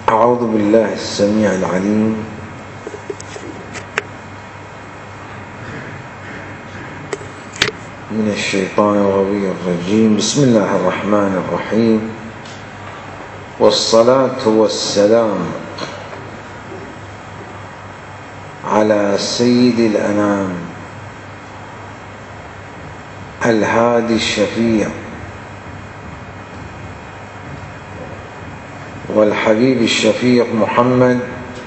أعوذ بالله السميع العليم من الشيطان الغوي الرجيم. بسم الله الرحمن الرحيم، والصلاة والسلام على سيد الأنام الهادي الشفيع والحبيب الشفيق محمد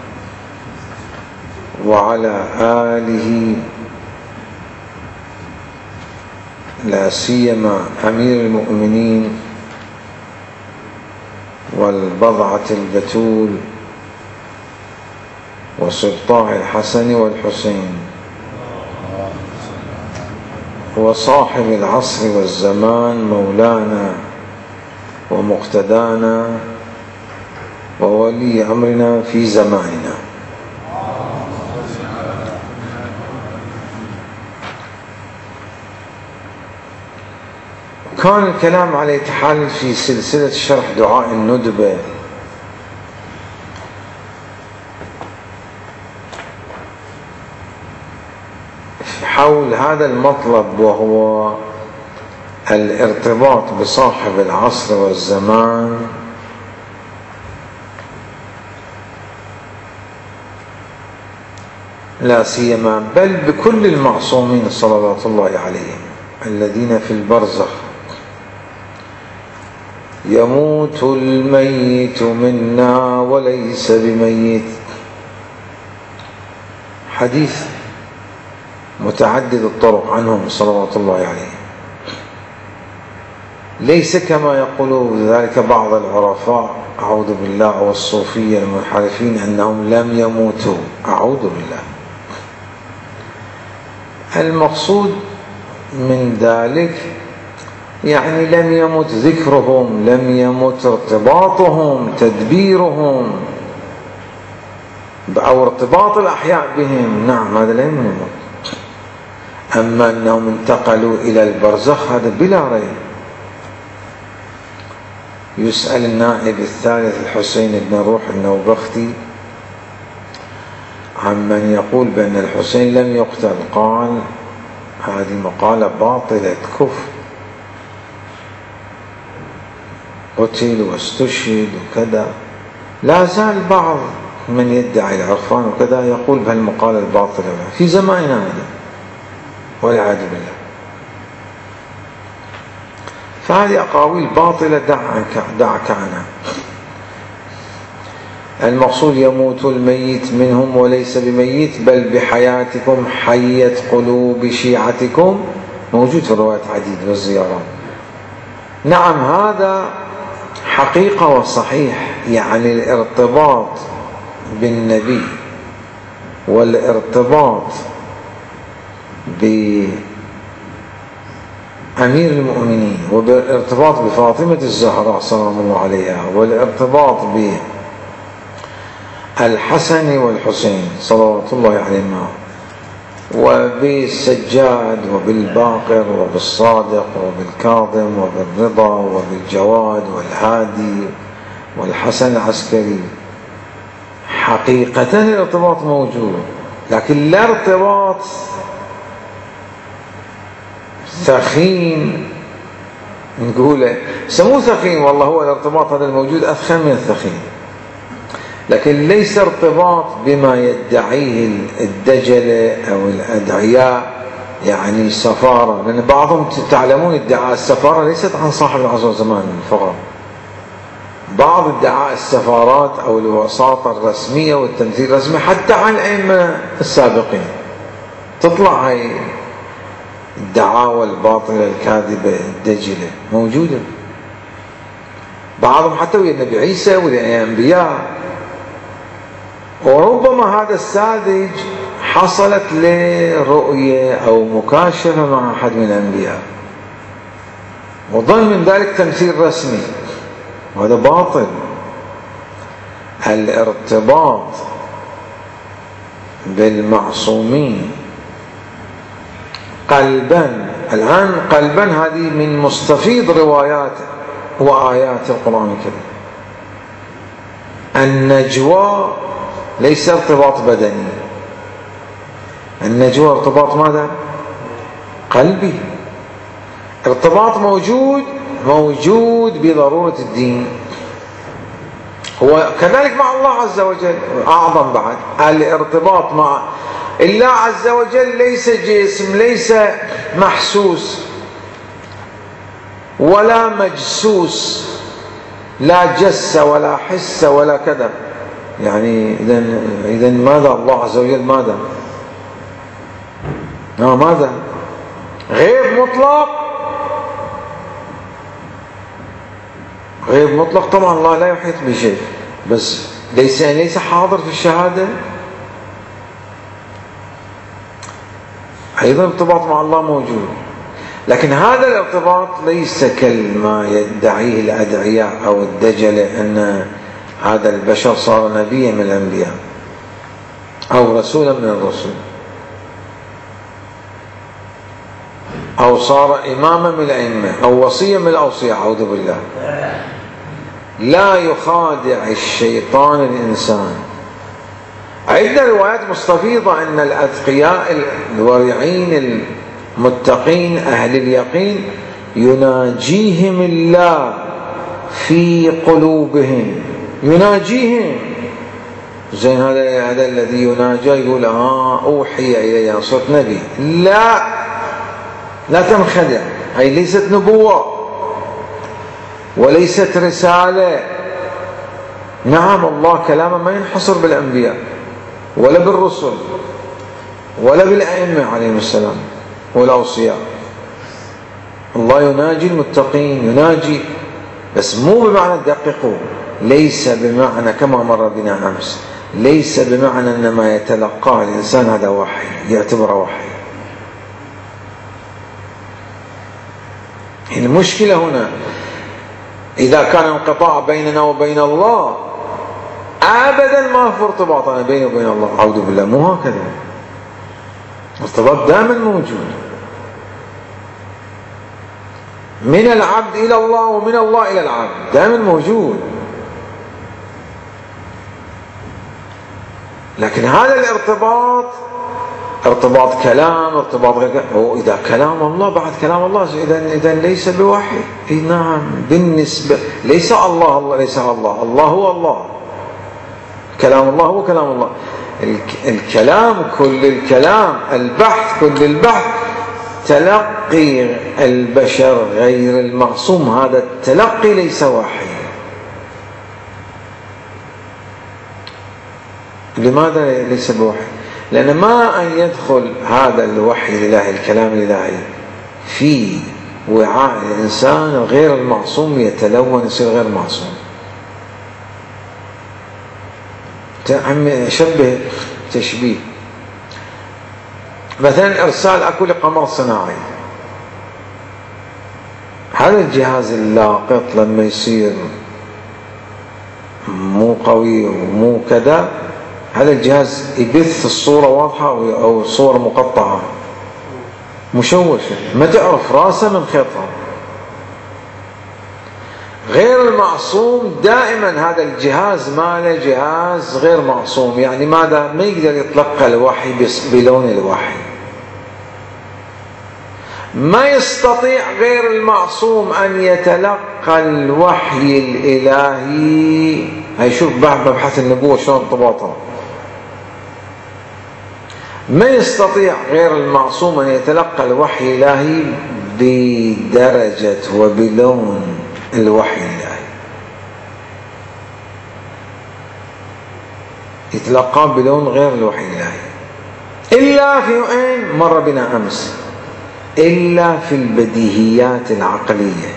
وعلى آله، لا سيما أمير المؤمنين والبضعة البتول وسلطان الحسن والحسين وصاحب العصر والزمان مولانا ومقتدانا وولي أمرنا في زماننا. كان الكلام على يتحال في سلسلة شرح دعاء الندبة حول هذا المطلب، وهو الارتباط بصاحب العصر والزمان لا سيما بل بكل المعصومين صلوات الله عليهم الذين في البرزخ. يموت الميت منا وليس بميت، حديث متعدد الطرق عنهم صلوات الله عليهم، ليس كما يقول ذلك بعض العرفاء أعوذ بالله والصوفية المنحرفين أنهم لم يموتوا، أعوذ بالله. المقصود من ذلك يعني لم يمت ذكرهم، لم يمت ارتباطهم، تدبيرهم أو ارتباط الأحياء بهم، نعم هذا لم يمت. أما أنهم انتقلوا إلى البرزخ هذا بلا ريب. يسأل النائب الثالث الحسين بن روح النوبختي عمن يقول بأن الحسين لم يقتل، قال هذه مقالة باطلة كفر، قتل واستشهد وكذا. لا زال بعض من يدعي العرفان وكذا يقول بهالمقالة الباطلة في زماننا هذا والعياذ بالله. فهذه أقاويل باطلة دعك عنها. المقصود يموت الميت منهم وليس بميت، بل بحياتكم حيت قلوب شيعتكم، موجود في الروايات عديد والزيارات. نعم هذا حقيقة وصحيح، يعني الارتباط بالنبي والارتباط بأمير المؤمنين والارتباط بفاطمة الزهراء سلام الله عليها والارتباط بالحسن والحسين صلوات الله عليهما وبالسجاد وبالباقر وبالصادق وبالكاظم وبالرضا وبالجواد والهادي والحسن العسكري، حقيقة الارتباط موجود، لكن لا ارتباط ثخين نقوله سموه ثخين، والله هو الارتباط هذا الموجود أثخن من الثخين، لكن ليس ارتباط بما يدعيه الدجلة أو الأدعياء، يعني سفارة، لأن بعضهم تعلمون ادعاء السفارة ليست عن صاحب العصر والزمان فقط، بعض ادعاء السفارات أو الوساطة الرسمية والتمثيل الرسمي حتى عن الأئمة السابقين تطلع هاي الدعاوى الباطلة الكاذبة الدجلة موجودة، بعضهم حتى ويا النبي عيسى ويا الأنبياء. وربما هذا الساذج حصلت له رؤية أو مكاشفة مع أحد من الأنبياء وظن من ذلك تمثيل رسمي، وهذا باطل. الارتباط بالمعصومين قلبا، الآن قلبا هذه من مستفيض روايات وآيات القرآن الكريم، النجوى ليس ارتباط بدني، النجوى ارتباط ماذا؟ قلبي، ارتباط موجود بضرورة الدين. هو كذلك مع الله عز وجل أعظم بعد، الارتباط مع الله عز وجل ليس جسم، ليس محسوس ولا مجسوس، لا جس ولا حس ولا كذا. يعني إذا ماذا الله عز وجل؟ ماذا؟ ماذا؟ غيب مطلق، غيب مطلق. طبعا الله لا يحيط بشيء، بس ليس حاضر في الشهادة. أيضا ارتباط مع الله موجود، لكن هذا الارتباط ليس كما يدعيه الأدعياء أو الدجلة أن هذا البشر صار نبيا من الأنبياء أو رسولا من الرسل أو صار إماما من الأئمة أو وصيا من الأوصياء، أعوذ بالله. لا يخادع الشيطان الإنسان. عندنا روايات مستفيضة أن الأتقياء الورعين المتقين أهل اليقين يناجيهم الله في قلوبهم، يناجيهم. زين هذا الذي يناجى يقول أوحي إلي صرت نبي. لا تنخدع، هي ليست نبوة وليست رسالة. نعم الله كلامه ما ينحصر بالأنبياء ولا بالرسل ولا بالأئمة عليهم السلام والأوصياء. الله يناجي المتقين، يناجي، بس مو بمعنى دققوا، ليس بمعنى كما مر بنا أمس، ليس بمعنى أن ما يتلقاه الإنسان هذا وحي يعتبره وحي. المشكلة هنا إذا كان انقطاع بيننا وبين الله، أبدا ما في ارتباط بيني وبين الله، أعوذ بالله، مو هكذا. ارتباط دائما موجود من العبد إلى الله ومن الله إلى العبد، دائما موجود. لكن هذا الارتباط ارتباط كلام، ارتباط غير، وإذا كلام الله بعد كلام الله إذا ليس بوحي. نعم بالنسبة، ليس الله ليس الله هو الله، كلام الله هو كلام الله. الكلام كل الكلام، البحث كل البحث، تلقي البشر غير المعصوم، هذا التلقي ليس وحي. لماذا ليس بوحي؟ لأن ما أن يدخل هذا الوحي الإلهي، الكلام الإلهي، في وعاء الإنسان غير المعصوم يتلون، يصير غير معصوم. شبه تشبيه، مثلا إرسال أكو لقمر صناعي، هذا الجهاز اللاقط لما يصير مو قوي ومو كذا، هذا الجهاز يبث الصورة واضحة أو صورة مقطعة مشوشة، ما تعرف راسه من خيطها. غير المعصوم دائما هذا الجهاز ماله جهاز غير معصوم، يعني ماذا؟ ما يقدر يتلقى الوحي بلون الوحي. ما يستطيع غير المعصوم أن يتلقى الوحي الإلهي. هاي شوف مبحث النبوة شلون ارتباطها. ما يستطيع غير المعصوم أن يتلقى الوحي الإلهي بدرجة وبلون الوحي الإلهي، يتلقى بلون غير الوحي الإلهي، إلا في وين مر بنا أمس، إلا في البديهيات العقلية.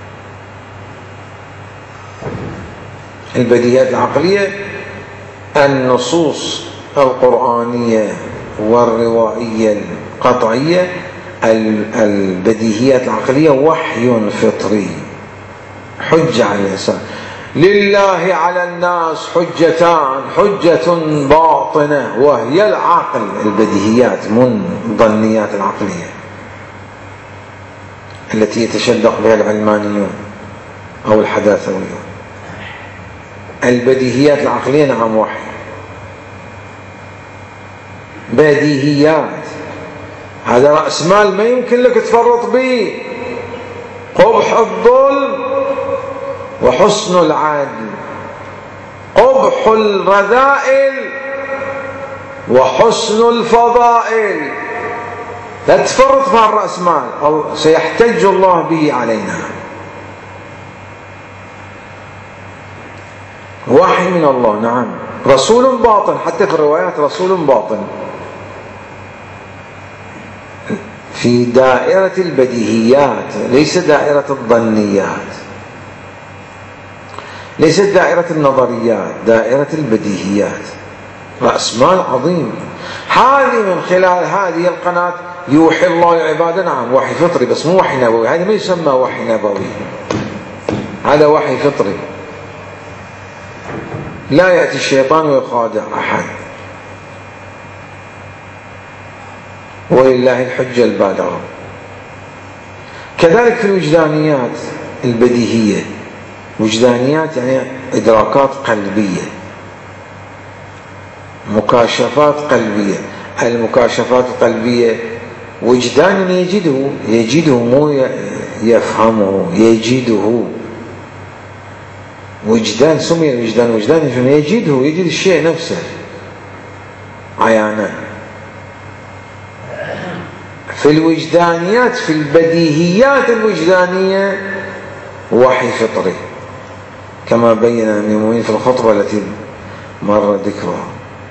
البديهيات العقلية النصوص القرآنية والروائية القطعية. البديهيات العقلية وحي فطري، حجة على الإنسان. لله على الناس حجتان، حجة باطنة وهي العقل، البديهيات من ظنيات العقلية التي يتشدق بها العلمانيون أو الحداثويون. البديهيات العقلية نعم وحي، بديهيات، هذا رأس مال ما يمكن لك تفرط به، قبح الظلم وحسن العدل، قبح الرذائل وحسن الفضائل، لا تفرط في الرأس مال، سيحتج الله به علينا. وحي من الله نعم، رسول باطن، حتى في الروايات رسول باطن في دائرة البديهيات، ليس دائرة الظنيات، ليست دائرة النظريات، دائرة البديهيات، رأس مال عظيم. هذه من خلال هذه القناة يوحي الله لعباده، نعم وحي فطري بس مو وحي نبوي، هذا ما يسمى وحي نبوي، هذا وحي فطري، لا يأتي الشيطان ويخادع أحد، ولله الحجة البالغة. كذلك في الوجدانيات البديهية، وجدانيات يعني إدراكات قلبية، مكاشفات قلبية. المكاشفات القلبية وجدان يجده مو يفهمه، يجده. وجدان سمي الوجدان وجدان يجد الشيء نفسه عيانا. في الوجدانيات، في البديهيات الوجدانية وحي فطري، كما بين المؤمنين في الخطبة التي مر ذكرها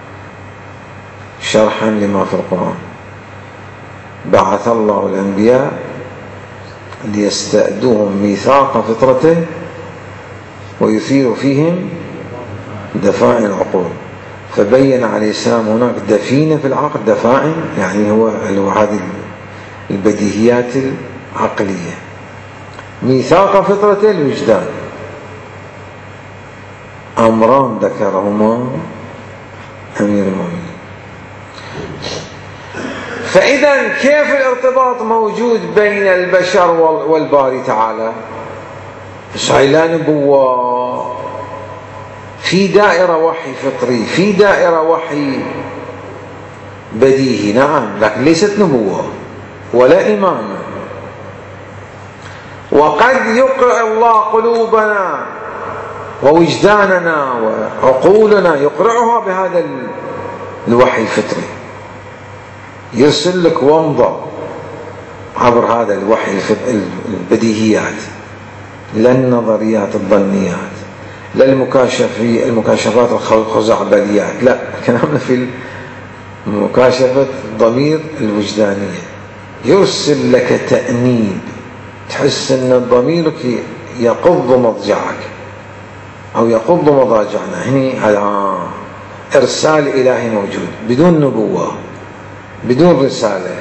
شرحا لما في القرآن. بعث الله الأنبياء ليستأدوهم ميثاق فطرته ويثير فيهم دفاعن العقول، فبين عليه السلام هناك دفينة في العقل، دفاعن يعني هو هذه البديهيات العقلية، ميثاق فطرته الوجدان. أمران ذكرهما أمير المؤمنين. فإذا كيف الارتباط موجود بين البشر والباري تعالى؟ لا نبوة، في دائرة وحي فطري، في دائرة وحي بديهي نعم، لكن ليست نبوة ولا إمامة. وقد يقرأ الله قلوبنا ووجداننا وعقولنا، يقرأها بهذا الوحي الفطري، يرسل لك ومضة عبر هذا الوحي البديهيات، لا النظريات الظنيات، لا المكاشفات الخزعبليات، لا، كلامنا في مكاشفة الضمير الوجدانية. يرسل لك تأنيب، تحس أن ضميرك يقض مضجعك أو يقض مضاجعنا، هنا إرسال إلهي موجود بدون نبوة، بدون رسالة،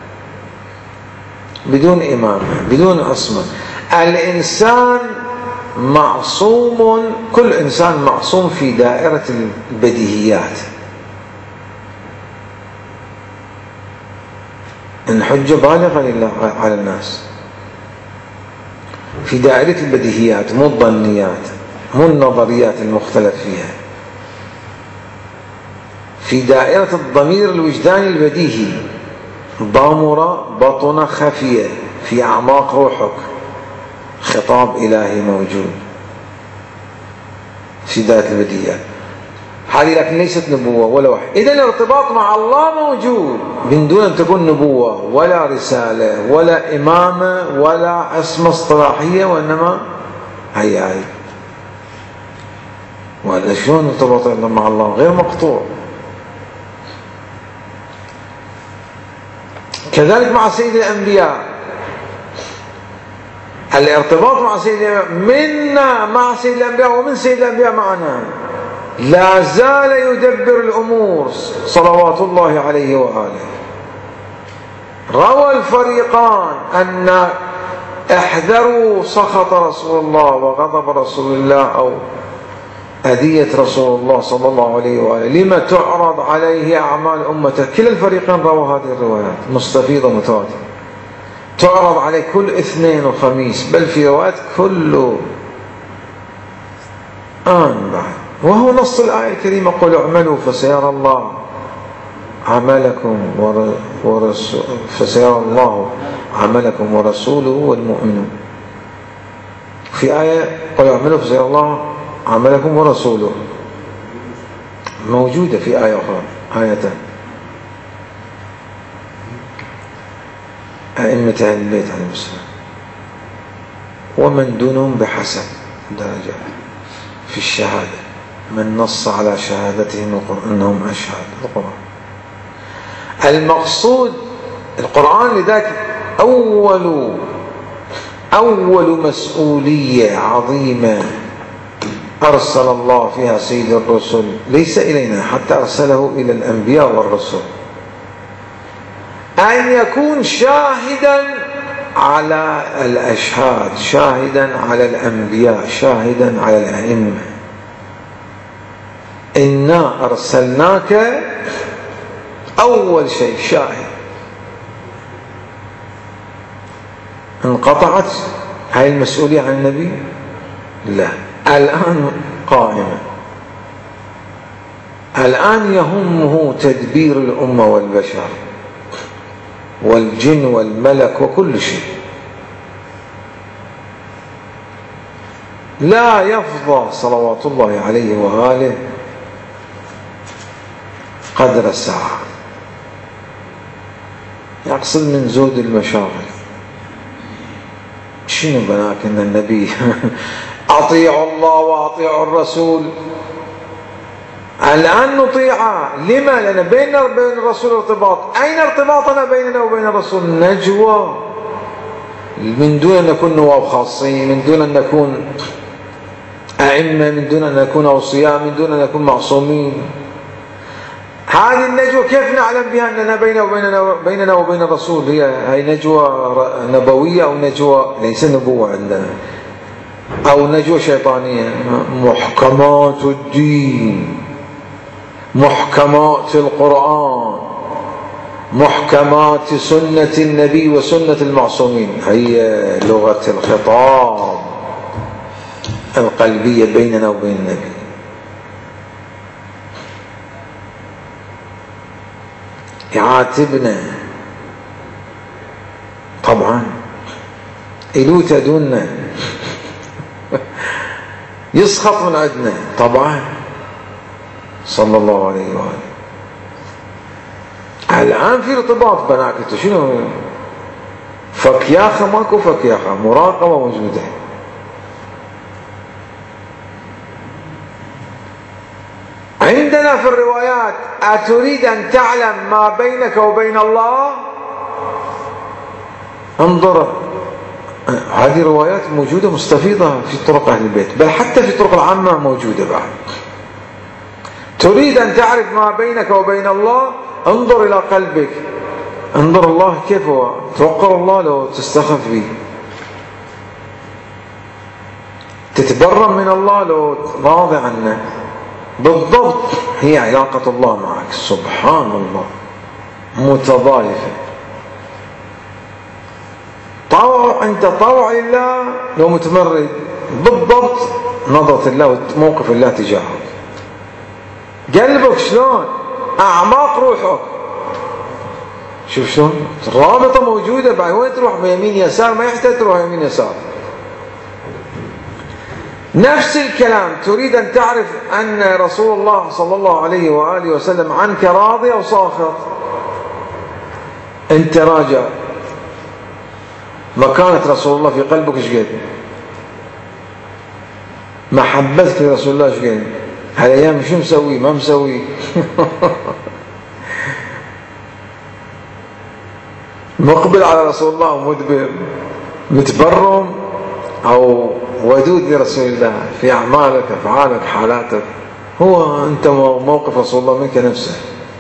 بدون إمامة، بدون عصمة. الإنسان معصوم، كل إنسان معصوم في دائرة البديهيات. الحجة بالغة لله على الناس في دائرة البديهيات، مو الظنيات، مو النظريات المختلف فيها، في دائرة الضمير الوجداني البديهي. ضمر بطن خفية في أعماق روحك، خطاب إلهي موجود في دائرة البديهيات هذه، لكن ليست نبوة ولا وحي. إذا الارتباط مع الله موجود من دون أن تكون نبوة ولا رسالة ولا إمامة ولا عصمة اصطلاحية، وإنما هي وهذا شلون ارتباط مع الله؟ غير مقطوع. كذلك مع سيد الأنبياء، الارتباط مع سيد الأنبياء منا مع سيد الأنبياء ومن سيد الأنبياء معنا، لا زال يدبر الأمور صلوات الله عليه وآله. روى الفريقان أن احذروا سخط رسول الله وغضب رسول الله أو أذية رسول الله صلى الله عليه وآله، لما تعرض عليه أعمال أمته. كلا الفريقين رووا هذه الروايات مستفيضة متواترة، تعرض عليه كل اثنين وخميس، بل في روايات كل الآن بعد، وهو نص الآية الكريمة: قل اعملوا فسيرى الله عملكم ورسوله والمؤمنون. في آية: قل اعملوا فسيرى الله عملكم ورسوله، موجودة في آية أخرى، آيتان. أئمة أهل البيت عليهم السلام ومن دونهم بحسب درجة في الشهادة، من نص على شهادتهم أنهم أشهاد القرآن. المقصود القرآن، لذلك أول مسؤولية عظيمة أرسل الله فيها سيد الرسل، ليس إلينا، حتى أرسله إلى الأنبياء والرسل، أن يكون شاهدا على الأشهاد، شاهدا على الأنبياء، شاهدا على الأئمة. إنا أرسلناك، أول شيء شاهد. انقطعت هاي المسؤولية عن النبي؟ لا، الآن قائمة. الآن يهمه تدبير الأمة والبشر والجن والملك وكل شيء. لا يفضى صلوات الله عليه وآله قدر الساعة، يقصد من زود المشاغل. شنو بناك ان النبي اطيعوا الله واطيعوا الرسول. الان نطيعه، لما؟ لان بيننا وبين الرسول ارتباط. اين ارتباطنا بيننا وبين الرسول؟ نجوى، من دون ان نكون نواب خاصين، من دون ان نكون ائمه، من دون ان نكون اوصياء، من دون ان نكون معصومين. هذه النجوى كيف نعلم بها أننا بيننا وبين الرسول؟ هي نجوى نبوية أو نجوى ليس نبوة عندنا، أو نجوى شيطانية؟ محكمات الدين، محكمات القرآن، محكمات سنة النبي وسنة المعصومين، هي لغة الخطاب القلبية بيننا وبين النبي. يعاتبنا طبعا، إلو تدونا يسخط من عندنا طبعا، صلى الله عليه وآله. الآن في ارتباط بناكته، شنو؟ فكياخة، ماكو فكياخة، مراقبة موجودة. عندنا في الروايات: أتريد أن تعلم ما بينك وبين الله؟ انظر، هذه روايات موجودة مستفيضة في طرق أهل البيت، بل حتى في طرق العامة موجودة بعد. تريد أن تعرف ما بينك وبين الله؟ انظر إلى قلبك، انظر الله كيف هو، توقر الله لو تستخف به، تتبرم من الله لو راضي عنه. بالضبط هي علاقة الله معك، سبحان الله، متضايفة. أنت طاوع لله لو متمرد، بالضبط نظرة الله وموقف الله تجاهك. قلبك شلون، أعماق روحك، شوف شلون الرابطة موجودة. بعد وين تروح بيمين يسار؟ ما يحتاج تروح يمين يسار. نفس الكلام، تريد أن تعرف أن رسول الله صلى الله عليه وآله وسلم عنك راضي أو ساخط؟ أنت راجع مكانة رسول الله في قلبك ايش قد؟ محبتك لرسول الله ايش قد؟ هالايام شو مسوي ما مسوي؟ مقبل على رسول الله ومدبر، متبرم أو ودود لرسول الله في أعمالك، أفعالك، حالاتك؟ هو أنت موقف رسول الله منك نفسه.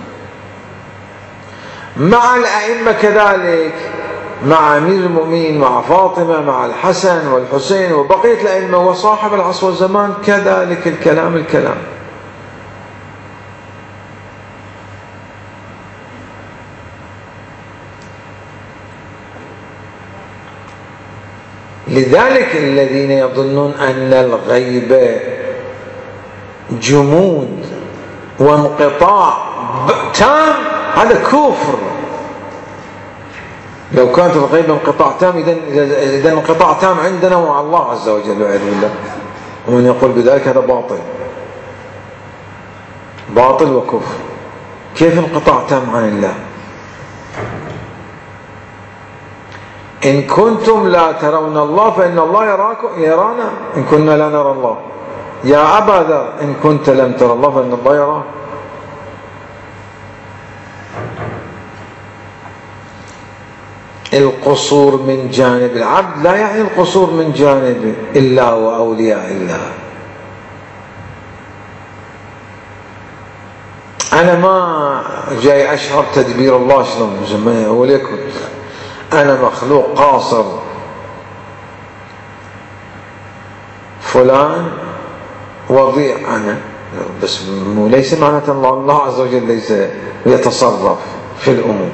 مع الأئمة كذلك، مع أمير المؤمنين، مع فاطمة، مع الحسن والحسين وبقية الأئمة وصاحب العصر والزمان كذلك الكلام. لذلك الذين يظنون أن الغيب جمود وانقطاع تام، هذا كفر. لو كانت الغيبة انقطاع تام، إذا انقطاع تام عندنا مع الله عز وجل والعياذ بالله. ومن يقول بذلك هذا باطل وكفر. كيف انقطاع تام عن الله؟ إن كنتم لا ترون الله فإن الله يرانا إن كنا لا نرى الله. يا أبا ذر إن كنت لم ترى الله فإن الله يراك. القصور من جانب العبد لا يعني القصور من جانب الله وأولياء الله. أنا ما جاي أشعر تدبير الله شلون وليكن أنا مخلوق قاصر، فلان وضيع أنا، بس ليس معناته الله عز وجل ليس يتصرف في الأمور.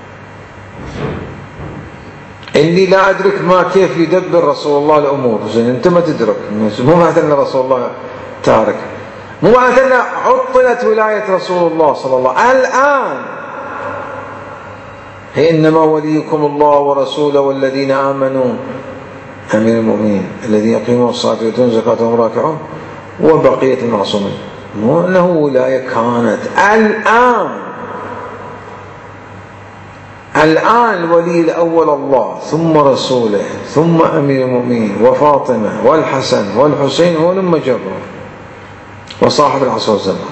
إني لا أدرك ما كيف يدبر رسول الله الأمور، زين أنت ما تدرك، مو معناته أن رسول الله تارك، مو معناته أن عطلت ولاية رسول الله صلى الله عليه وسلم. الآن هي إنما وليكم الله ورسوله والذين آمنوا أمير المؤمنين الذين يقيمون الصلاة ويؤتون الزكاة وهم راكعون وبقية المعصومين. مو أنه ولاية كانت، الآن الولي الأول الله ثم رسوله ثم أمير المؤمنين وفاطمة والحسن والحسين ولما جره وصاحب العصر والزمان.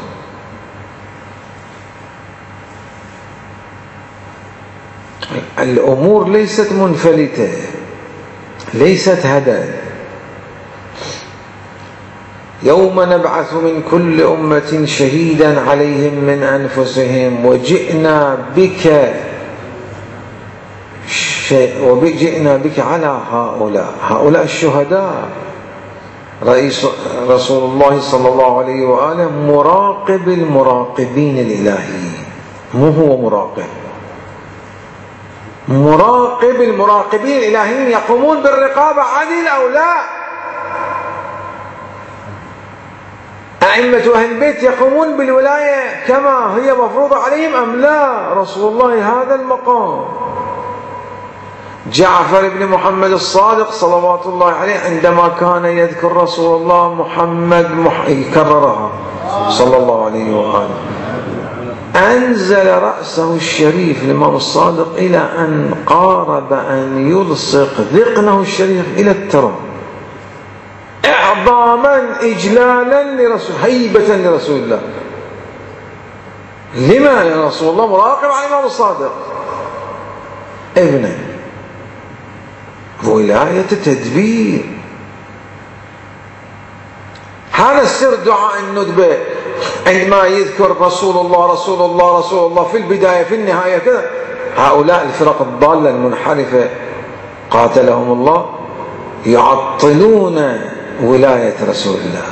الأمور ليست منفلتة، ليست هدى. يوم نبعث من كل أمة شهيدا عليهم من أنفسهم وجئنا بك على هؤلاء الشهداء. رسول الله صلى الله عليه وآله مراقب المراقبين الإلهيين، مو هو مراقب المراقبين الإلهيين يقومون بالرقابة عدل أو لا؟ أئمة أهل البيت يقومون بالولاية كما هي مفروضة عليهم أم لا؟ رسول الله هذا المقام. جعفر بن محمد الصادق صلوات الله عليه عندما كان يذكر رسول الله محمد يكررها صلى الله عليه وآله، أنزل رأسه الشريف الإمام الصادق إلى أن قارب أن يلصق ذقنه الشريف إلى التراب، إعظاما إجلالا لرسول، هيبة لرسول الله. لما؟ لأن رسول الله مراقب على الإمام الصادق ابنه. ولاية تدبير، هذا السر دعاء الندبة عندما يذكر رسول الله رسول الله رسول الله في البداية في النهاية كذا. هؤلاء الفرق الضالة المنحرفة قاتلهم الله يعطلون ولاية رسول الله،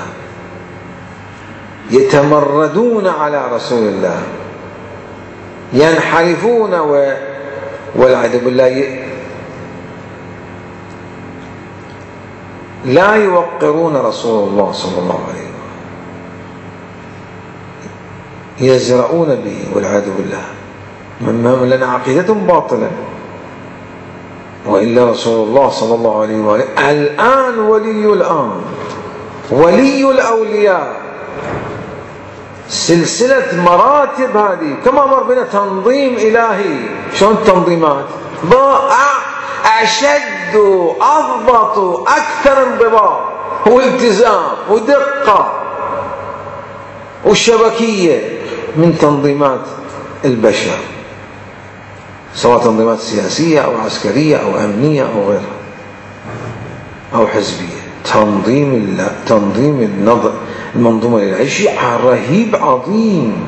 يتمردون على رسول الله، ينحرفون والعياذ بالله لا يوقرون رسول الله صلى الله عليه وسلم، يزرعون به والعياذ بالله، من لنا عقيدة باطلة. وإلا رسول الله صلى الله عليه وسلم الآن ولي الأولياء. سلسلة مراتب هذه كما مر بنا تنظيم إلهي. شلون التنظيمات؟ أشد أضبط أكثر انضباط والتزام ودقة وشبكية من تنظيمات البشر، سواء تنظيمات سياسية أو عسكرية أو أمنية أو غيرها أو حزبية. تنظيم المنظومة الإلهية شيء رهيب عظيم،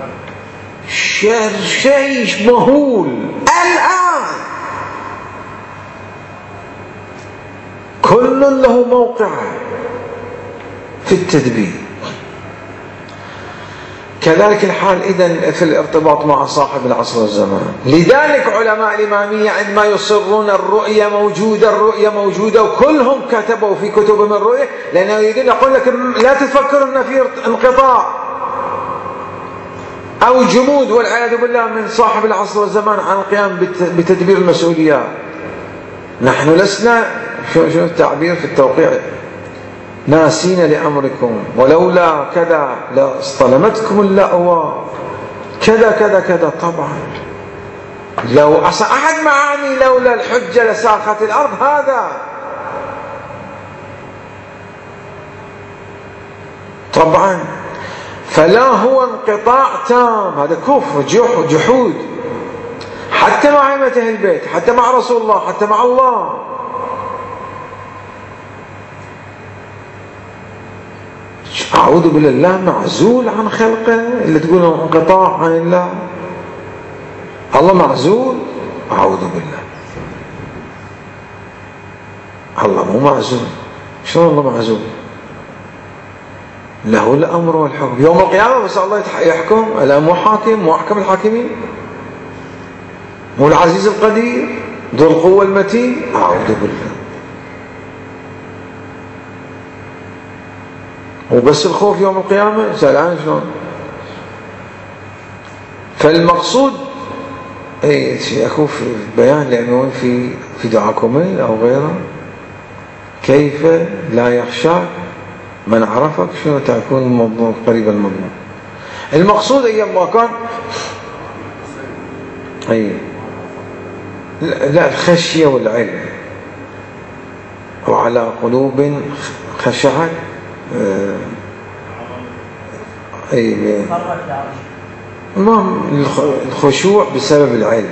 شيء مهول. الآن كل له موقع في التدبير. كذلك الحال إذن في الارتباط مع صاحب العصر والزمان. لذلك علماء الإمامية عندما يصرون الرؤية موجودة وكلهم كتبوا في كتبهم الرؤية، لأنه يريدون يقول لك لا تفكر أن في انقطاع أو جمود والعياذ بالله من صاحب العصر والزمان عن القيام بتدبير المسؤوليات. نحن لسنا شو التعبير في التوقيع، ناسين لأمركم ولولا كذا لاصطلمتكم اللأوى كذا كذا كذا. طبعا لو أحد معاني لولا الحجة لساخت الأرض هذا. طبعا فلا هو انقطاع تام، هذا كفر جحود حتى مع أئمة أهل البيت، حتى مع رسول الله، حتى مع الله. أعوذ بالله، الله معزول عن خلقه اللي تقول انقطاع عن الله. الله معزول؟ أعوذ بالله، الله مو معزول. شلون الله معزول؟ له الأمر والحكم يوم القيامة، بس الله يحكم. ألا مو حاكم؟ مو أحكم الحاكمين؟ مو العزيز القدير ذو القوة المتين؟ أعوذ بالله. وبس الخوف يوم القيامة سألان شلون؟ فالمقصود أكو في بيان لأنه في دعاء كميل أو غيره، كيف لا يخشاك من عرفك، شنو تكون المضمون قريب المضمون. المقصود أيام ما كان لا الخشية والعلم. وعلى قلوب خشعت الخشوع بسبب العلم،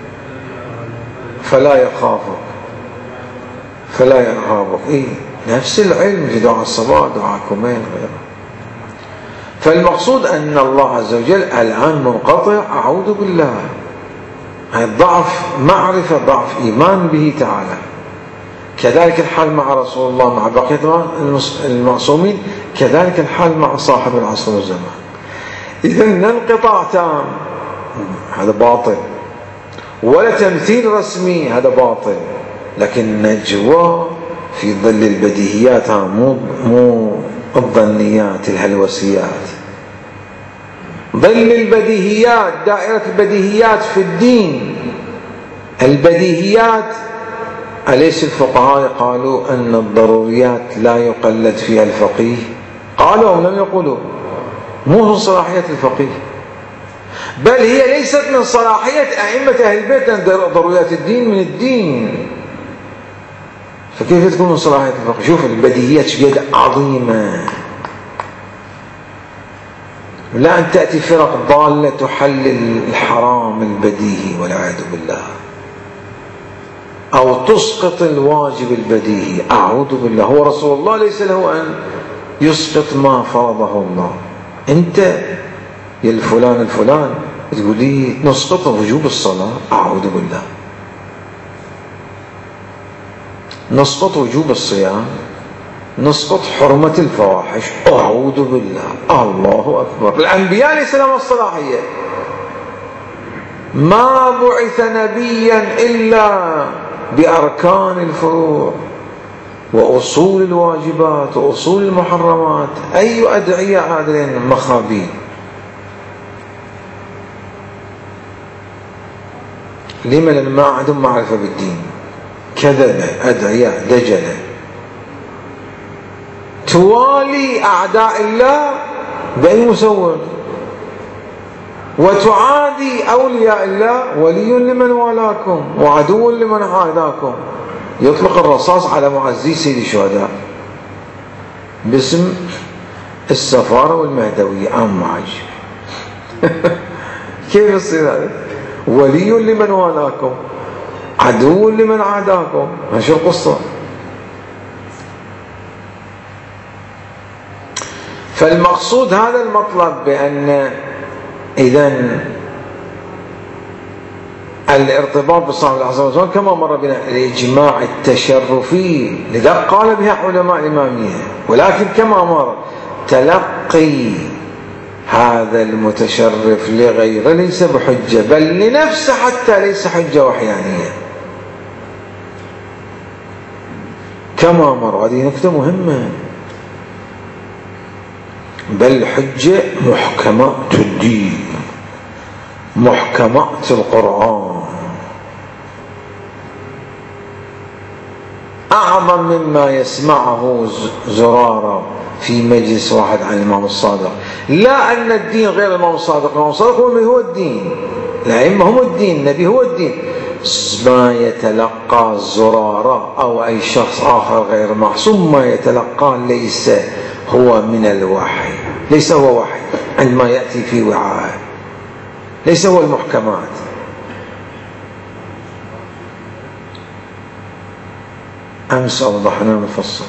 فلا يخافك فلا يرهابك. نفس العلم في دعاء الصباح، دعاء كمين، غيره. فالمقصود أن الله عز وجل الآن منقطع. أعوذ بالله، ضعف معرفة، ضعف إيمان به تعالى. كذلك الحال مع رسول الله، مع بقية المعصومين، كذلك الحال مع صاحب العصر والزمان. إذن انقطاع تام هذا باطل، ولا تمثيل رسمي هذا باطل، لكن نجوى في ظل البديهيات، مو الظنيات الهلوسيات. ظل البديهيات، دائرة البديهيات في الدين. البديهيات، أليس الفقهاء قالوا أن الضروريات لا يقلد فيها الفقيه؟ قالوا أو لم يقولوا؟ مو من صلاحية الفقيه، بل هي ليست من صلاحية أئمة أهل البيت، لأن ضروريات الدين من الدين، فكيف تكون من صلاحية الفقيه؟ شوف البديهيات شقد عظيمة. لا أن تأتي فرق ضالة تحلل الحرام البديهي والعياذ بالله، أو تسقط الواجب البديهي. أعوذ بالله. هو رسول الله ليس له أن يسقط ما فرضه الله. أنت يا الفلان الفلان تقول لي نسقط وجوب الصلاة؟ أعوذ بالله. نسقط وجوب الصيام، نسقط حرمة الفواحش. أعوذ بالله. الله أكبر. الأنبياء ليس لهم الصلاحية. ما بعث نبيا إلا بأركان الفروع وأصول الواجبات وأصول المحرمات. أي أدعية عادلين مخابين. لما؟ لأن ما عندهم معرفة بالدين. كذبة، أدعياء، دجلة، توالي أعداء الله بأي مسوغ، وتعادي أولياء الله. ولي لمن والاكم وعدو لمن عاداكم. يطلق الرصاص على معزي سيد الشهداء باسم السفارة والمهدوية. عجب. كيف يصير هذا؟ ولي لمن والاكم عدو لمن عاداكم. شو القصة؟ فالمقصود هذا المطلب، بأن إذن الارتباط بصاحب العصر والزمان كما مر بنا الإجماع التشرفي، لذا قال بها علماء الإمامية، ولكن كما مر تلقي هذا المتشرف لغيره ليس بحجة، بل لنفسه حتى ليس حجة وحيانية كما مر. هذه نكتة مهمة. بل حجة محكمات الدين، محكمات القرآن، أعظم مما يسمعه زرارة في مجلس واحد عن الإمام الصادق. لا أن الدين غير الإمام الصادق، الإمام الصادق هو الدين، الأئمة هم الدين، النبي هو الدين. ما يتلقى زرارة أو أي شخص آخر غير معصوم ما يتلقى ليس هو من الوحي، ليس هو وحي عندما يأتي في وعاء، ليس هو المحكمات. أمس أوضحنا مفصلا.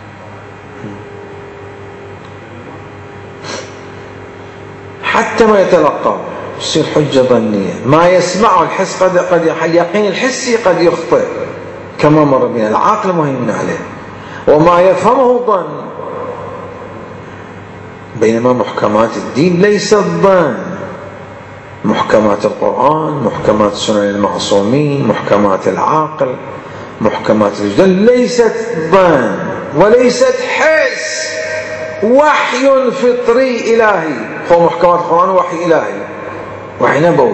حتى ما يتلقى يصير حجة ظنية، ما يسمعه الحس قد اليقين الحسي قد يخطئ كما مر بنا، العقل مهم عليه، وما يفهمه ظن. بينما محكمات الدين ليست ظن، محكمات القرآن، محكمات سنن المعصومين، محكمات العقل، محكمات الوجدان ليست ظن وليست حس، وحي فطري إلهي. هو محكمات القرآن وحي إلهي، وحي نبوي.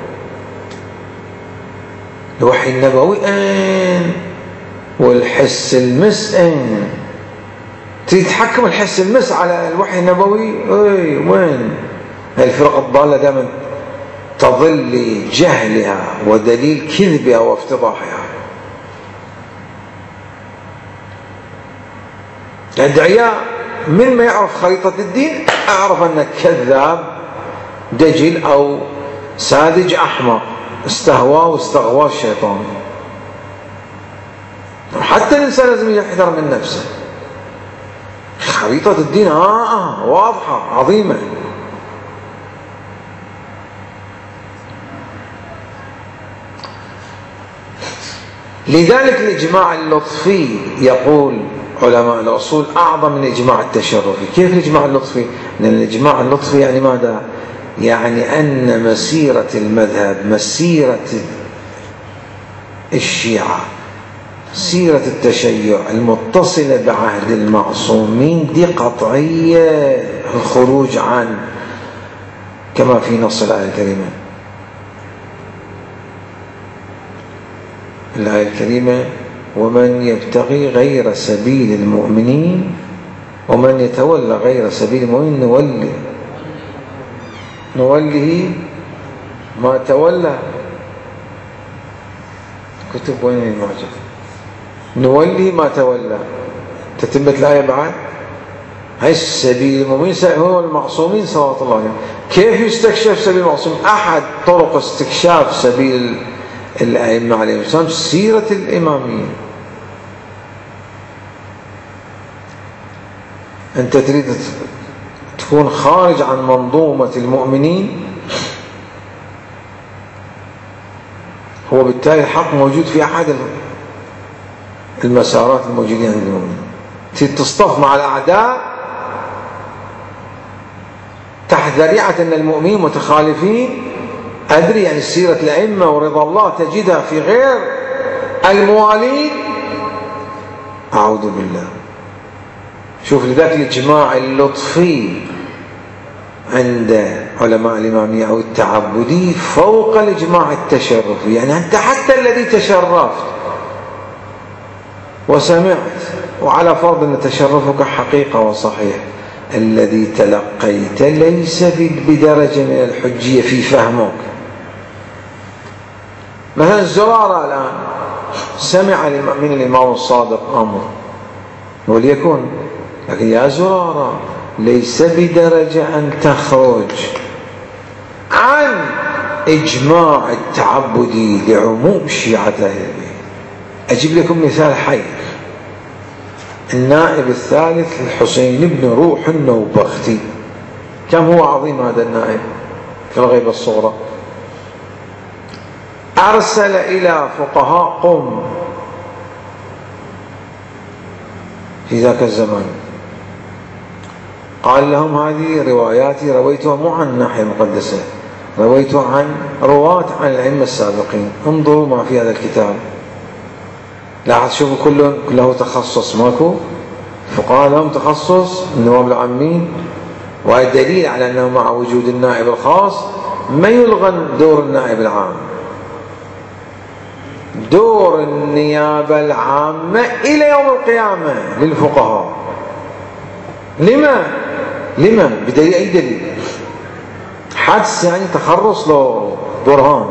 الوحي النبوي أين؟ والحس المس أين؟ تتحكم الحس المس على الوحي النبوي؟ أي وين؟ الفرق الضالة دائما تظل لجهلها ودليل كذبها وافتضاحها. الأدعياء من ما يعرف خريطة الدين أعرف أنك كذاب دجل أو ساذج أحمق استهوى واستغوى الشيطان. حتى الإنسان لازم يحذر من نفسه. خريطة الدين واضحة عظيمة. لذلك الإجماع اللطفي يقول علماء الأصول أعظم من الإجماع التشرفي. كيف الإجماع اللطفي؟ لأن الإجماع اللطفي يعني ماذا؟ يعني أن مسيرة المذهب، مسيرة الشيعة، سيرة التشيع المتصلة بعهد المعصومين دي قطعية الخروج عن كما في نص الآية الكريمة. الآية الكريمة: ومن يبتغي غير سبيل المؤمنين ومن يتولى غير سبيل المؤمنين نوله ما تولى. كتب وين المعجم؟ نوله ما تولى. تتمت الآية بعد. هاي سبيل المؤمنين هو المعصومين صلوات الله عليهم. كيف يستكشف سبيل المعصومين؟ أحد طرق استكشاف سبيل الأئمة عليهم السلام سيرة الإمامية. أنت تريد تكون خارج عن منظومة المؤمنين، هو بالتالي الحق موجود في أحد المسارات الموجودين عند المؤمنين. تريد تصطف مع الأعداء تحت ذريعة أن المؤمنين متخالفين. أدري يعني سيرة الأئمة ورضا الله تجدها في غير الموالين. أعوذ بالله. شوف لذلك الإجماع اللطفي عند علماء الإمامية أو التعبدي فوق الإجماع التشرفي. يعني أنت حتى الذي تشرفت وسمعت، وعلى فرض أن تشرفك حقيقة وصحيح، الذي تلقيت ليس بدرجة من الحجية في فهمك. مثلا زرارة الآن سمع من الإمام الصادق أمر وليكن، لكن يا زرارة ليس بدرجة أن تخرج عن إجماع التعبدي لعموم شيعة أهل البيت. أجيب لكم مثال حي. النائب الثالث الحسين بن روح النوبختي، كم هو عظيم هذا النائب في الغيبة الصغرى. أرسل إلى فقهاء قم في ذاك الزمان، قال لهم هذه رواياتي رويتها مو عن الناحية المقدسة، رويتها عن رواة عن الأئمة السابقين، انظروا ما في هذا الكتاب. لاحظ شوفوا كله تخصص، ماكو فقهاء لهم تخصص النواب العامين، والدليل على أنه مع وجود النائب الخاص ما يلغى دور النائب العام. دور النيابة العامة إلى يوم القيامة للفقهاء. لما؟ بدليل أي دليل؟ حدث يعني تخرص له برهان.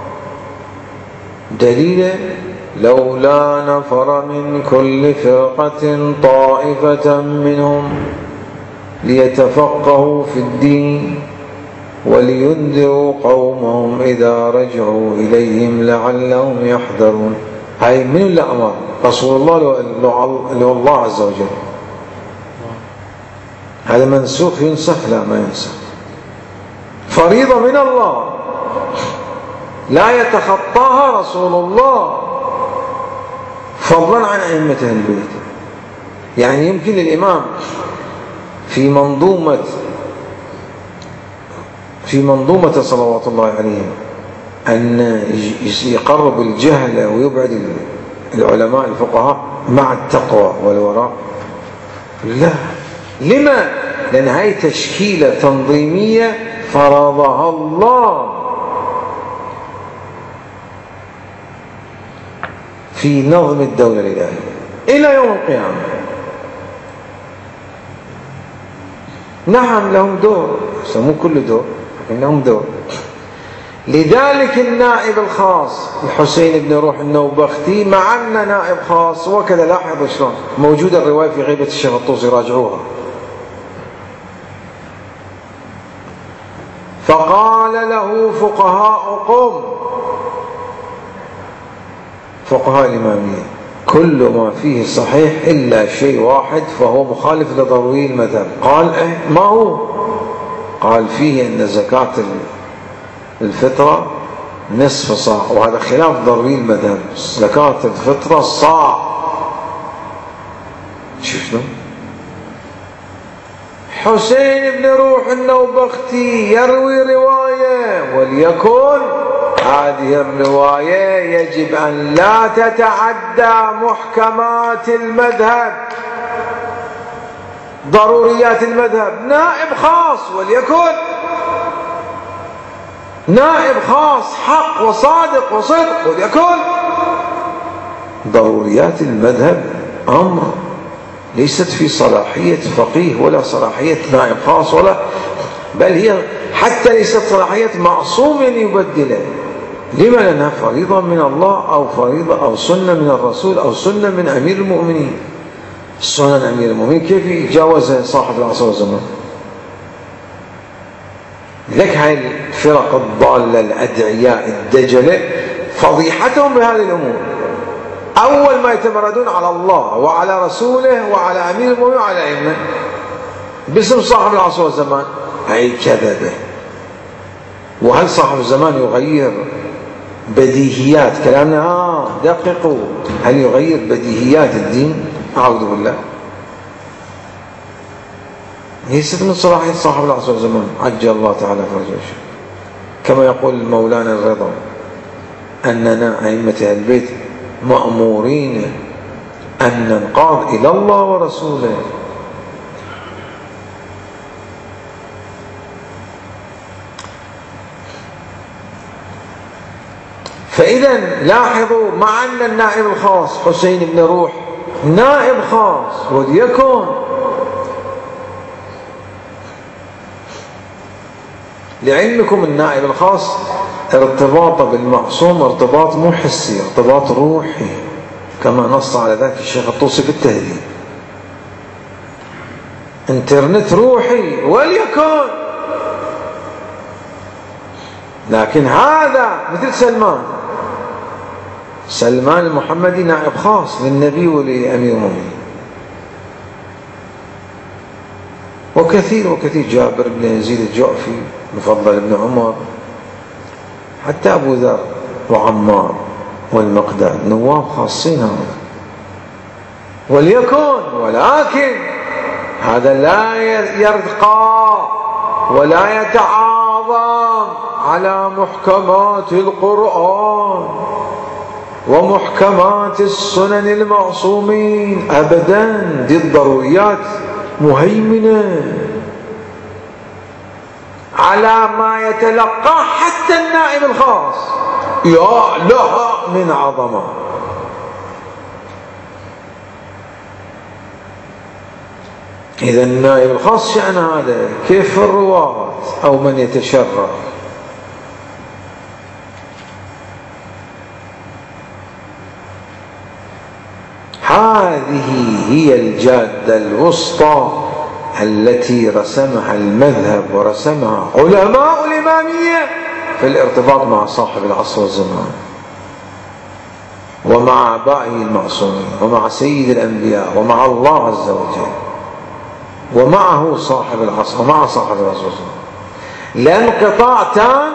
دليل لولا نفر من كل فرقة طائفة منهم ليتفقهوا في الدين ولينذروا قومهم إذا رجعوا إليهم لعلهم يحذرون. هاي من اللي أمر؟ رسول الله لو الله عز وجل. هذا منسوخ ينسخ؟ لا ما ينسخ، فريضة من الله لا يتخطاها رسول الله فضلا عن أئمة البيت. يعني يمكن للإمام في منظومة صلوات الله عليهم أن يقرب الجهل ويبعد العلماء الفقهاء مع التقوى والوراء. لا، لما؟ لأن هاي تشكيلة تنظيمية فرضها الله في نظم الدولة الإلهية إلى يوم القيامة. نعم لهم دور، مو كل دور لكن لهم دور. لذلك النائب الخاص الحسين بن روح النوبختي مع أنه نائب خاص، وكذا لاحظوا شلون موجودة الرواية في غيبة الشيخ الطوسي، راجعوها. فقال له فقهاء قوم، فقهاء الإمامية، كل ما فيه صحيح إلا شيء واحد فهو مخالف لضروري المذهب. قال ما هو؟ قال فيه أن زكاة الفطرة نصف صاع، وهذا خلاف ضروري المذهب. زكاة الفطرة صاع. شفتم؟ حسين بن روح النوبختي يروي رواية، وليكن هذه الرواية يجب أن لا تتعدى محكمات المذهب، ضروريات المذهب. نائب خاص، وليكن نائب خاص حق وصادق وصدق، وليكن ضروريات المذهب أمر ليست في صلاحية فقيه ولا صلاحية نائب خاص، ولا بل هي حتى ليست صلاحية معصوم يبدله. لما؟ لأنها فريضة من الله أو فريضة أو سنة من الرسول أو سنة من أمير المؤمنين. سنن أمير المؤمنين كيف يتجاوزها صاحب العصر والزمان؟ لك هاي الفرق الضالة الأدعياء الدجلة فضيحتهم بهذه الأمور. أول ما يتمردون على الله وعلى رسوله وعلى أمير المؤمنين وعلى الأئمة باسم صاحب العصر والزمان، هاي كذبة. وهل صاحب الزمان يغير بديهيات كلامنا؟ دققوا، هل يغير بديهيات الدين؟ أعوذ بالله. ليست من صلاحية صاحب العصر والزمان عجل الله تعالى فرجه. كما يقول مولانا الرضا أننا أئمة البيت مأمورين أن ننقاد إلى الله ورسوله. فإذا لاحظوا، مع أن النائب الخاص حسين بن روح نائب خاص، وليكن لعلمكم النائب الخاص ارتباطه بالمعصوم ارتباط مو حسي، ارتباط روحي، كما نص على ذلك الشيخ الطوسي في التهذيب. انترنت روحي، وليكن. لكن هذا مثل سلمان المحمدي نائب خاص للنبي ولأمير المؤمنين، وكثير جابر بن يزيد الجعفي، مفضل بن عمر، حتى أبو ذر وعمار والمقداد نواب خاصين هؤلاء. وليكن، ولكن هذا لا يرقى ولا يتعاظم على محكمات القرآن ومحكمات السنن المعصومين أبدا. دي الضروريات مهيمنة على ما يتلقاه حتى النائب الخاص. يا لها من عظمة. إذا النائب الخاص شأن هذا، كيف الرواة أو من يتشرف؟ هذه هي الجادة الوسطى التي رسمها المذهب ورسمها علماء الإمامية في الارتباط مع صاحب العصر والزمان ومع آبائه المعصومين ومع سيد الأنبياء ومع الله عز وجل ومعه صاحب العصر ومع صاحب العصر والزمان. لا انقطاع تام،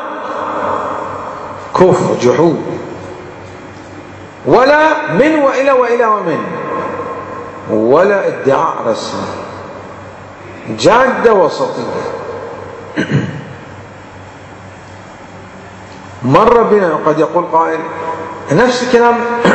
كفر جحود، ولا من وإلى وإلى ومن، ولا ادعاء رسمي، جادة وسطية. مر بنا قد يقول قائل نفس الكلام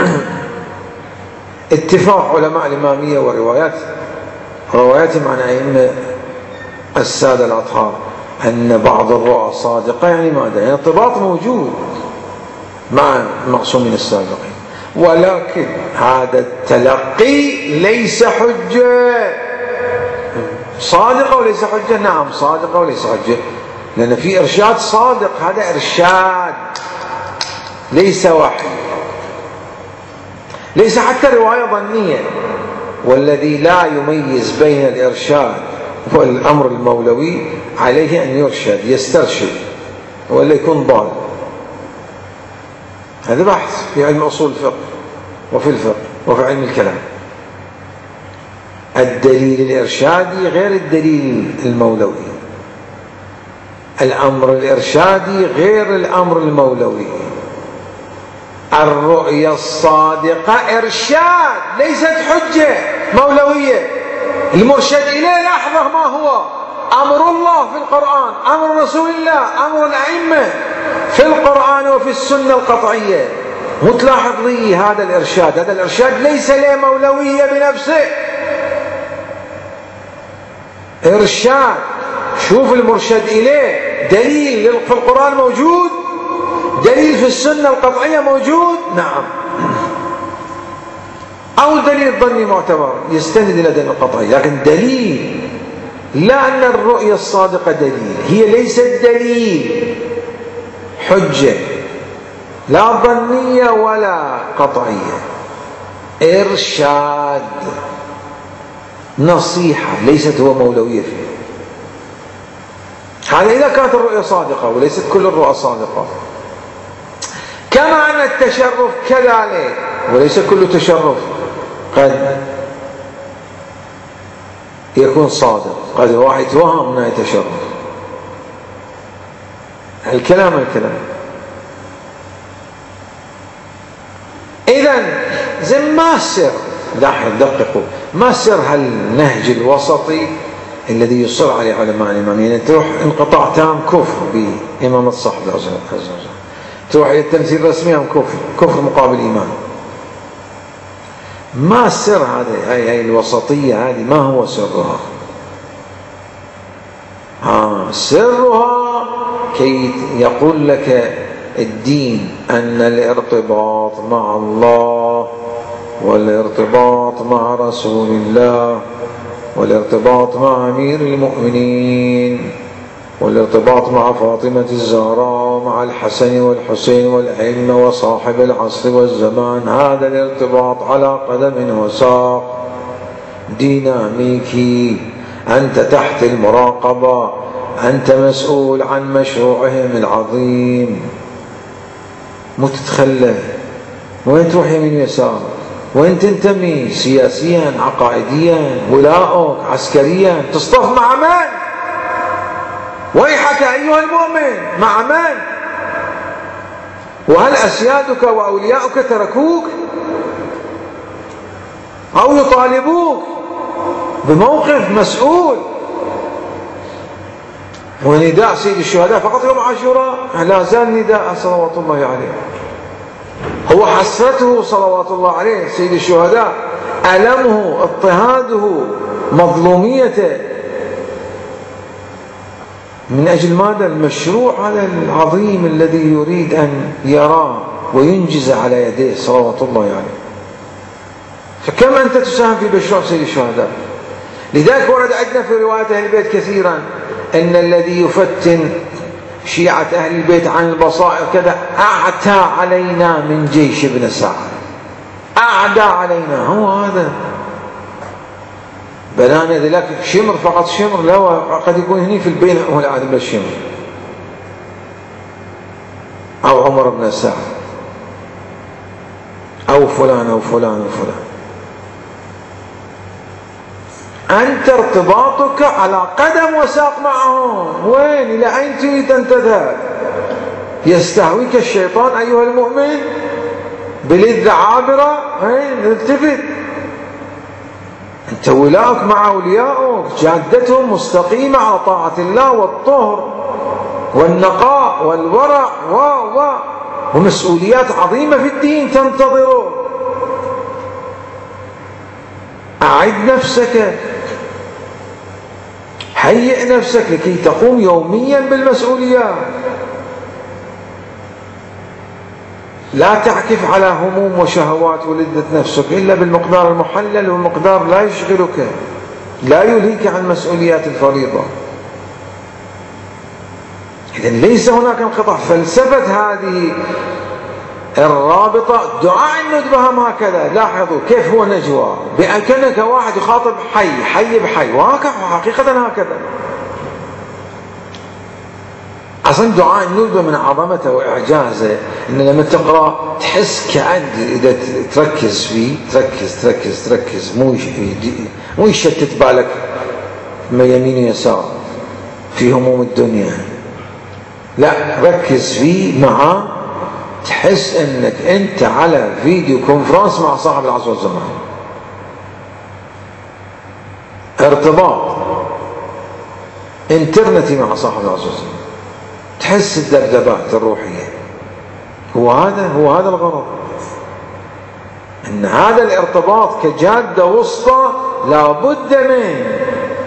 اتفاق علماء الإمامية ورواياتهم عن أئمة السادة الأطهار أن بعض الرؤى صادقة، يعني ماذا؟ يعني ارتباط موجود مع المعصومين السابقين، ولكن هذا التلقي ليس حجة. صادقة وليس حجة؟ نعم صادقة وليس حجة، لأن في إرشاد صادق، هذا إرشاد ليس وحي، ليس حتى رواية ظنية. والذي لا يميز بين الإرشاد والأمر المولوي عليه أن يرشد، يسترشد، ولا يكون ضال. هذا بحث في علم أصول الفقه وفي الفقه وفي علم الكلام. الدليل الإرشادي غير الدليل المولوي، الأمر الإرشادي غير الأمر المولوي. الرؤيا الصادقة إرشاد ليست حجة مولوية. المرشد إليه لحظة ما هو؟ أمر الله في القرآن، أمر رسول الله، أمر الأئمة في القرآن وفي السنة القطعية. متلاحظ لي هذا الإرشاد، هذا الإرشاد ليس له مولوية بنفسه، إرشاد. شوف المرشد إليه دليل في القرآن موجود، دليل في السنة القطعية موجود، نعم، أو دليل ظني معتبر يستند إلى دليل القطعي، لكن دليل، لا أن الرؤية الصادقة دليل، هي ليست دليل حجة لا ظنية ولا قطعية، إرشاد، نصيحة، ليست هو مولوية فيه. هذا إذا كانت الرؤية صادقة، وليست كل الرؤى صادقة. كما أن التشرف كذلك، وليس كل تشرف قد يكون صادق، قد واحد يتوهم أنه يتشرف. الكلام إذن زي ما سر، دققوا، ما سر هالنهج الوسطي الذي يصر عليه علماء الإمامية؟ يعني تروح انقطاع تام كفر بإمامة صاحب عز وجل، تروح إلى التمثيل الرسمي كفر مقابل إيمان. ما سر هذه الوسطية هذه؟ ما هو سرها؟ سرها كي يقول لك الدين أن الارتباط مع الله والارتباط مع رسول الله والارتباط مع أمير المؤمنين والارتباط مع فاطمة الزهراء مع الحسن والحسين والأئمة وصاحب العصر والزمان، هذا الارتباط على قدم وساق ديناميكي. أنت تحت المراقبة، أنت مسؤول عن مشروعهم العظيم، مو تتخلى. وين تروح يمين ويسار؟ وين تنتمي سياسيا، عقائديا، ولاؤك عسكريا؟ تصطف مع من؟ ويحك أيها المؤمن، مع من؟ وهل أسيادك وأولياؤك تركوك أو يطالبوك بموقف مسؤول. ونداء سيد الشهداء فقط يوم عاشوراء لا زال نداء صلوات الله عليه، هو حسرته صلوات الله عليه سيد الشهداء، ألمه، اضطهاده، مظلوميته، من أجل ماذا؟ المشروع هذا العظيم الذي يريد أن يراه وينجز على يديه صلوات الله عليه. فكم أنت تساهم في مشروع سيد الشهداء؟ لذلك ورد عندنا في روايات أهل البيت كثيرا أن الذي يفتن شيعة أهل البيت عن البصائر كذا أعتى علينا من جيش ابن سعد، أعدى علينا. هو هذا بنانا ذلك شمر فقط شمر، لا قد يكون هني في البين هو العادم بالشمر، أو عمر بن سعد أو فلان أو فلان أو فلان. أنت ارتباطك على قدم وساق معهم. وين؟ إلى أين تريد أن تذهب؟ يستهويك الشيطان أيها المؤمن بلذة عابرة، التفت. أنت ولاؤك مع أوليائك، جادتهم مستقيمة على طاعة الله والطهر والنقاء والورع ومسؤوليات عظيمة في الدين تنتظرك. أعد نفسك، هيئ نفسك لكي تقوم يوميا بالمسؤوليات. لا تعكف على هموم وشهوات ولذة نفسك إلا بالمقدار المحلل، والمقدار لا يشغلك، لا يلهيك عن مسؤوليات الفريضة. إذن ليس هناك انقطاع. فلسفة هذه الرابطة دعاء الندبة هم هكذا. لاحظوا كيف هو نجوى، بأمكانك واحد يخاطب حي بحي، وهكذا حقيقة هكذا. أصلا دعاء الندبة من عظمته وإعجازه إن لما تقرأ تحس كأن إذا تركز فيه تركز مو يشتت بالك ما يمين يسار في هموم الدنيا، لا ركز فيه معه، تحس انك انت على فيديو كونفرنس مع صاحب العصر والزمان، ارتباط انترنتي مع صاحب العصر والزمان، تحس الذبذبات الروحية. هو هذا الغرض، ان هذا الارتباط كجادة وسطى لا بد منه.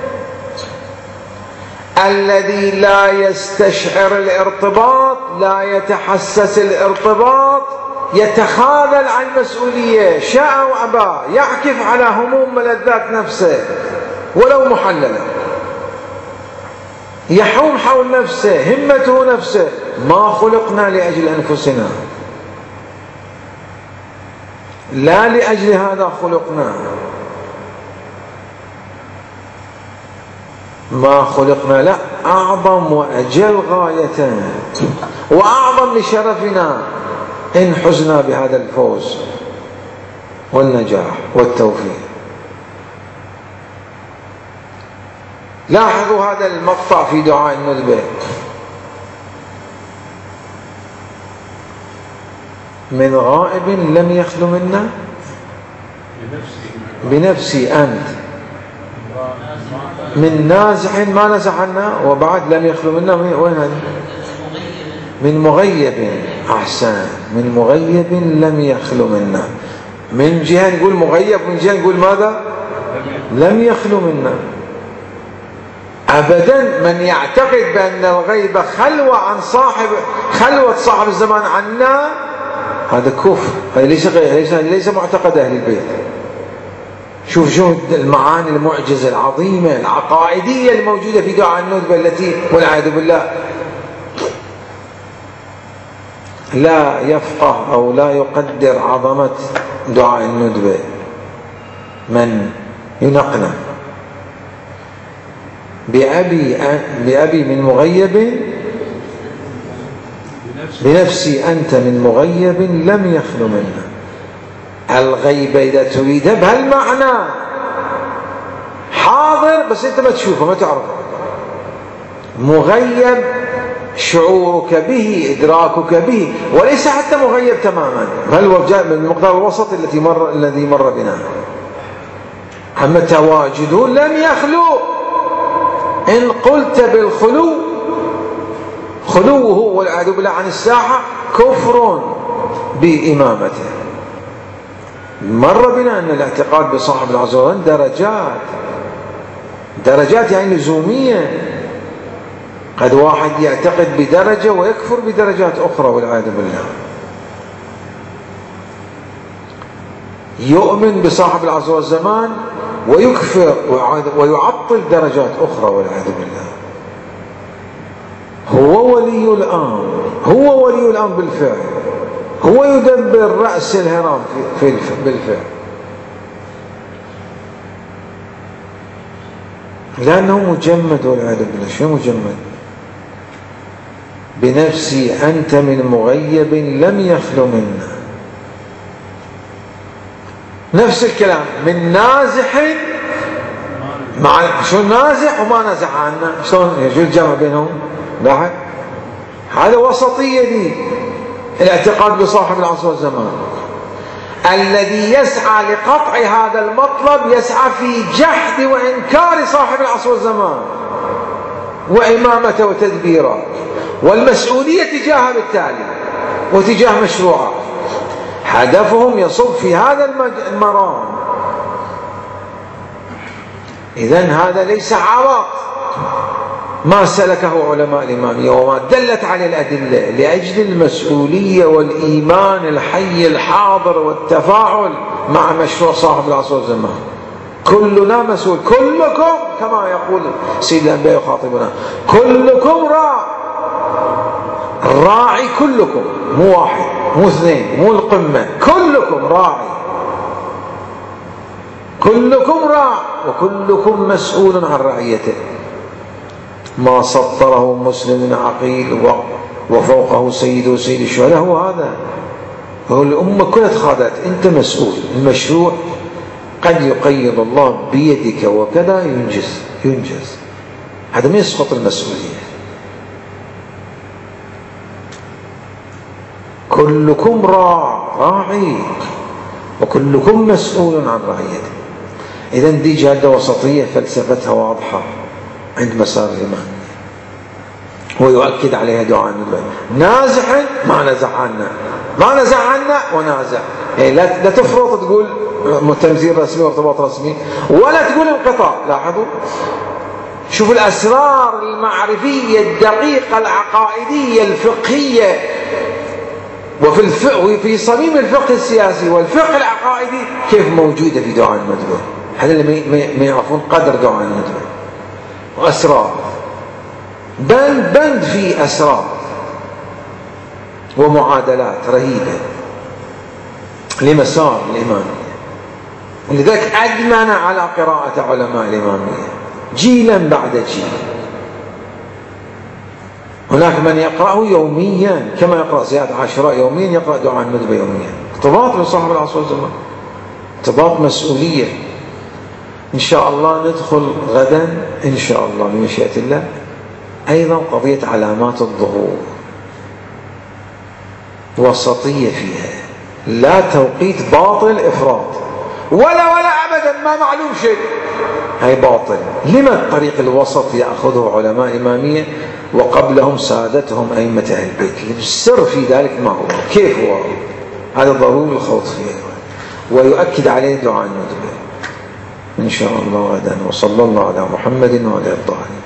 الذي لا يستشعر الارتباط، لا يتحسس الارتباط، يتخاذل عن المسؤولية شاء وأبى، يعكف على هموم ملذات نفسه ولو محللة، يحوم حول نفسه، همته نفسه. ما خلقنا لأجل أنفسنا، لا لأجل هذا خلقنا، ما خلقنا، لا، أعظم وأجل غاية وأعظم لشرفنا إن حزنا بهذا الفوز والنجاح والتوفيق. لاحظوا هذا المقطع في دعاء الندبة: من غائب لم يخلو منا بنفسي أنت، من نازح ما نزح عنا، وبعد لم يخلو منا وين هذا؟ من مغيب. أحسن، من مغيب لم يخلو منا. من جهة نقول مغيب، من جهة نقول ماذا؟ لم يخلو منا. أبدا من يعتقد بأن الغيبة خلوة عن خلوة صاحب الزمان عنا، هذا كفر، هذا ليس معتقد أهل البيت. شوف المعاني المعجزة العظيمة العقائدية الموجودة في دعاء الندبة التي والعياذ بالله لا يفقه أو لا يقدر عظمة دعاء الندبة من ينقنا. بأبي من مغيب بنفسي أنت من مغيب لم يخلو منا. الغيبة إذا تريدها بهالمعنى حاضر بس أنت ما تشوفه ما تعرفه، مغيب شعورك به إدراكك به، وليس حتى مغيب تماما، بل هو جاء من المقدار الوسط الذي مر بنا. أما تواجده لم يخلو. إن قلت بالخلو، خلوه والعياذ بالله عن الساحة كفر بإمامته. مر بنا أن الاعتقاد بصاحب العز وجل درجات يعني لزومية. قد واحد يعتقد بدرجة ويكفر بدرجات أخرى والعياذ بالله. يؤمن بصاحب العصر والزمان ويكفر ويعطل درجات أخرى والعياذ بالله. هو ولي الأمر بالفعل، هو يدبر رأس الهرم بالفعل، لأنه مجمد والعياذ بالله. شو مجمد؟ بنفسي أنت من مغيب لم يخلو منا. نفس الكلام من نازح مع شو نازح وما نزح عنا. شلون يجوز الجمع بينهم؟ لاحظ هذا وسطية دي الاعتقاد بصاحب العصر والزمان. الذي يسعى لقطع هذا المطلب يسعى في جحد وإنكار صاحب العصر والزمان وإمامته وتدبيره والمسؤولية تجاهه بالتالي وتجاه مشروعه. هدفهم يصب في هذا المرام. إذن هذا ليس عبط ما سلكه علماء الإمامية وما دلت عليه الأدلة لأجل المسؤولية والإيمان الحي الحاضر والتفاعل مع مشروع صاحب العصر والزمان. كلنا مسؤول، كلكم كما يقول سيد الأنبياء يخاطبنا، كلكم راعي، كلكم، مو واحد مو اثنين مو القمة، كلكم راعي، كلكم راع وكلكم مسؤول عن رعيته. ما سطره مسلم عقيل وفوقه سيد الشهداء. هو هذا، هو الأمة كلها تخاذت، أنت مسؤول. المشروع قد يقيض الله بيدك وكذا ينجز. هذا ما يسقط المسؤولية. كلكم راعي وكلكم مسؤول عن رعيته. إذن دي جادة وسطية فلسفتها واضحة عند مسار الإمام، ويؤكد عليها دعاء الندبة. نازحا ما نزع عنا ونازع. يعني لا تفرط تقول تنزيل رسمي وارتباط رسمي ولا تقول انقطاع. لاحظوا شوفوا الأسرار المعرفية الدقيقة العقائدية الفقهية وفي صميم الفقه السياسي والفقه العقائدي كيف موجودة في دعاء الندبة. هذا اللي ما يعرفون قدر دعاء الندبة وأسرار، بند في أسرار ومعادلات رهيبة لمسار الإمامية. ولذلك أدمن على قراءة علماء الإمامية جيلا بعد جيل. هناك من يقرأه يوميا كما يقرأ زياد عاشوراء يوميا، يقرأ دعاء الندبة يوميا. ارتباط بصاحب العصر والزمان، ارتباط مسؤولية. إن شاء الله ندخل غدا إن شاء الله بمشيئة الله أيضا قضية علامات الظهور، وسطية فيها، لا توقيت باطل إفراط ولا أبدا ما معلوم شيء، هي باطل. لما الطريق الوسط يأخذه علماء الإمامية وقبلهم سادتهم أئمة أهل البيت؟ السر في ذلك ما هو، كيف هو؟ هذا ضروري الخوض فيه ويؤكد عليه دعاء الندبة إن شاء الله غدا. وصلى الله على محمد وعلى آله الطاهرين.